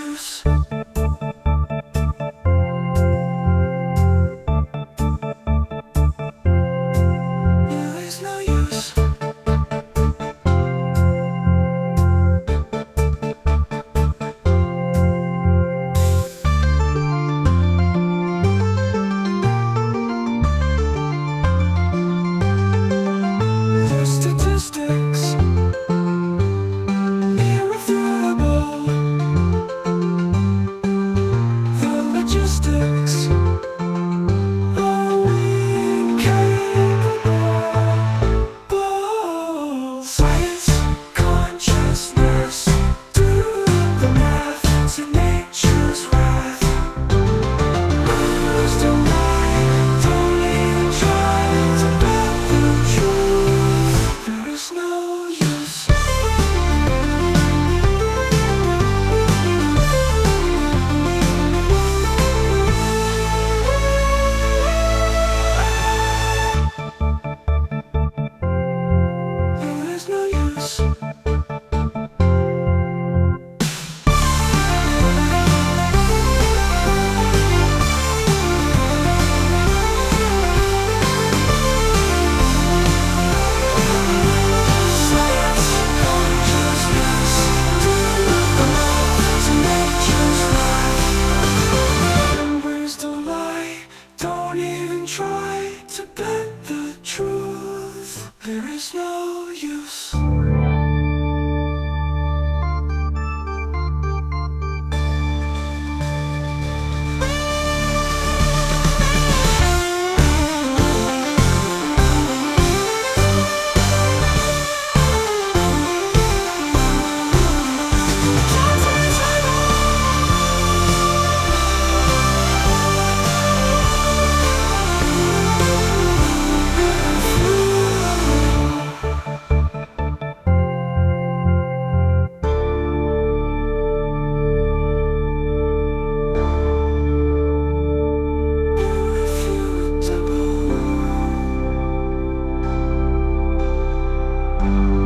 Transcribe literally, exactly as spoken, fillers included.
use. There is no use. The statistics, irrefutable. The logistics, are incapable. Science, consciousness, do the math to nature's wrath. Lose the light, don't even try to bet the truth. There is no use. There is no use. Science, consciousness, do the math to nature's wrath. Embrace the lie, don't even try to bet the truth. There is no use. Irrefutable.